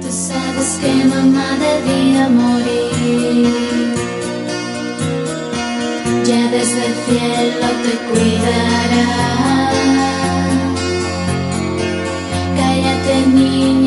Tú sabes que mamá debía morir. Ya desde el cielo te cuidará. Cállate, niña.